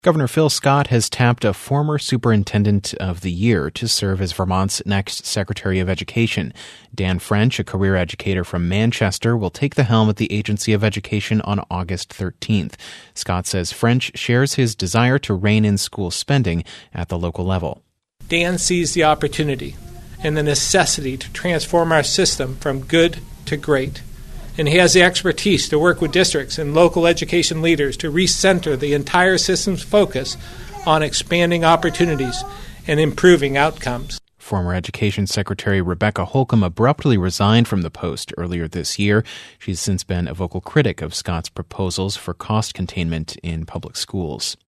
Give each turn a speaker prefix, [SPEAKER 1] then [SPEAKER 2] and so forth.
[SPEAKER 1] Governor Phil Scott has tapped a former Superintendent of the Year to serve as Vermont's next Secretary of Education. Dan French, a career educator from Manchester, will take the helm at the Agency of Education on August 13th. Scott says French shares his desire to rein in school spending at the local level.
[SPEAKER 2] Dan sees the opportunity and the necessity to transform our system from good to great. And he has the expertise to work with districts and local education leaders to recenter the entire system's focus on expanding opportunities and improving outcomes.
[SPEAKER 1] Former Education Secretary Rebecca Holcomb abruptly resigned from the post earlier this year. She's since been a vocal critic of Scott's proposals for cost containment in public schools.